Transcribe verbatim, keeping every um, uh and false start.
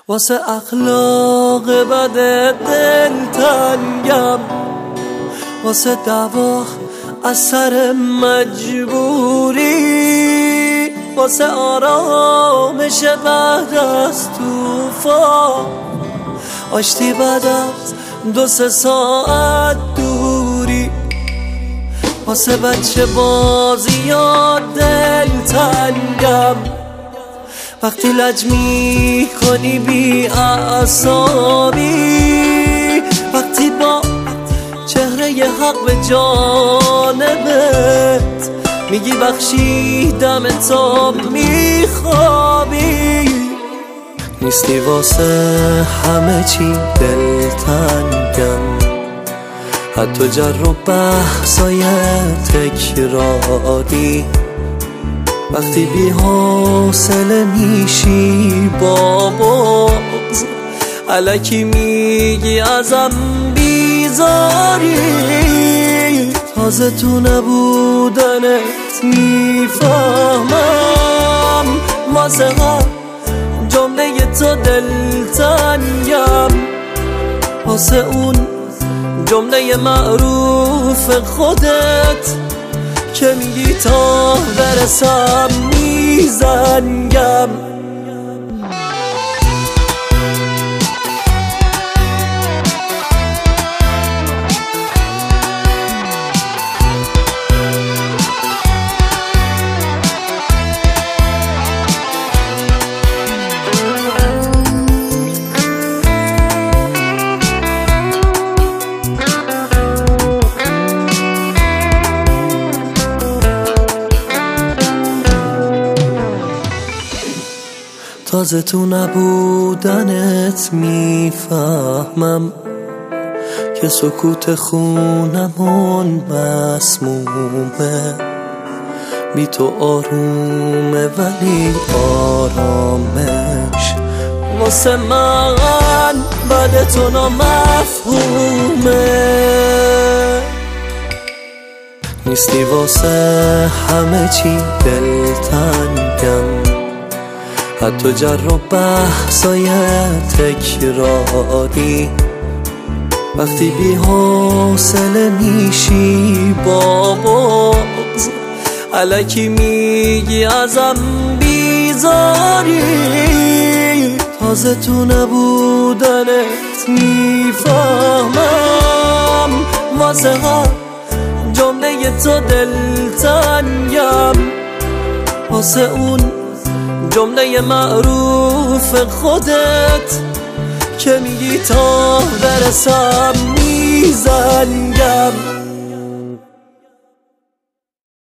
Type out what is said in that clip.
واسه اخلاق بد دلتنگم، واسه دعوا از سر مجبوری، واسه آرامش بعد از طوفان، آشتی بعد از دو سه ساعت دوری، واسه بچه بازی یا دلتنگم، وقتی لج می کنی بی اعصابی، وقتی با چهره حق به جانبت میگی بخشیدم تا میخوابی، نیستی واسه همه چی دلتنگم، حتی جر و بحثای تکراری، وقتی بی حوصله میشی با بغض الکی میگی ازم بیزاری، تازه تو نبودنت میفهمم واسه هر جمله تو دلتنگم، واسه اون جمله معروف خودت که میگی تا برسم میزنگم. تازه تو نبودنت میفهمم که سکوت خونمون مسمومه، بی تو آرومه ولی آرامش واسه من بعد تو نامفهومه، نیستی واسه همه چی دلتنگم، حتی جر و بحثای تکراری، وقتی بی حوصله میشی با بغض الکی میگی ازم بیزاری، تازه تو نبودنت میفهمم واسه هر جمله تو دلتنگم، واسه اون جمله معروف خودت که میگی تا برسم میزنگم.